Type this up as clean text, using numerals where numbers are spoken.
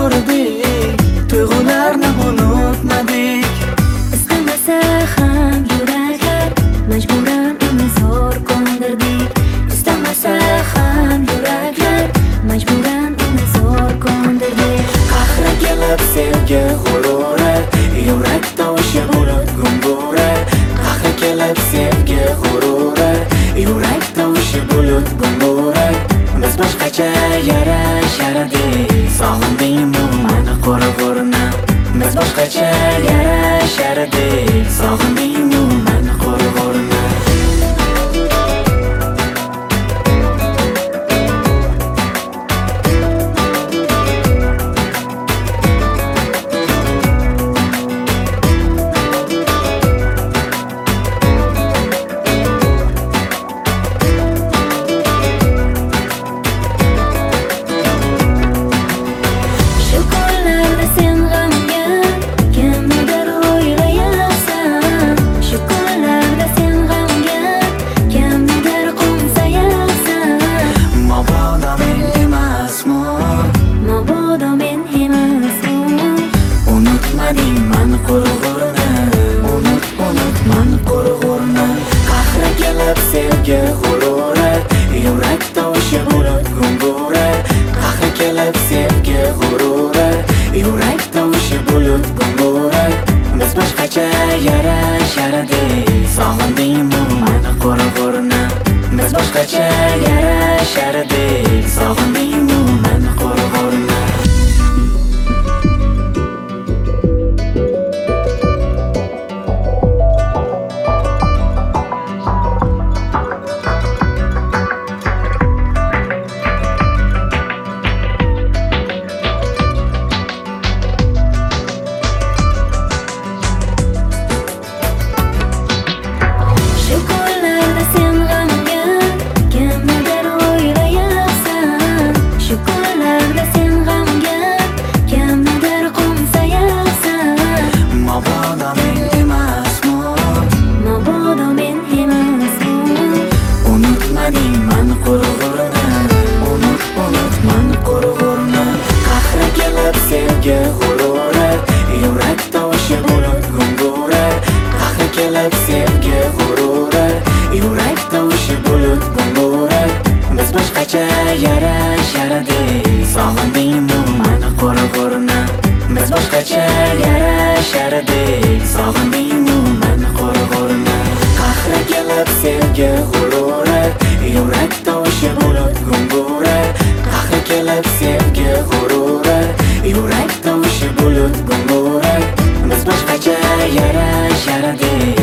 ko'rdik, tuyg'ularni unutmadik. Istamasa ham yuraklar majburan uni zo'r ko'ndirdik. Istamasa ham yuraklar majburan uni zo'r ko'ndirdik. Qahri kelib sevgi g'ururi, yurak tovushi bulut gumburi. Qahri kelib sevgi g'ururi, yurak tovushi bulut gumburi. Biz boshqacha yarashar edik, sog'indingmi mani qo'rg'urni? Biz boshqacha yarashar edik, sog'indingmi mani qo'rg'urni? Unutmading mani qo'rg'urni, unut mani qo'rg'urni. Qahri kelib sevgi g'ururi, yurak tovushi bulut gumburi. Qahri kelib sevgi g'ururi, yurak tovushi bulut gumburi. Biz boshqacha yarashar edik, sog'indingmi mani qo'rg'urni? Biz boshqacha yarashar edik, sog'indingmi mani qo'rg'urni? Sevgi g'ururi, yurak tovushi bulut gumburi. Qahri kelib sevgi g'ururi, yurak tovushi bulut gumburi. Biz boshqacha yarashar edik, sog'indingmi mani qo'rg'urni? Biz boshqacha yarashar edik, sog'indingmi mani qo'rg'urni? Qahri kelib sevgi g'ururi, yurak tovushi bulut gumburi. Qahri kelib sevgi g'ururi, yurak tovushi bulut gumburi. Biz boshqacha yarashar edik.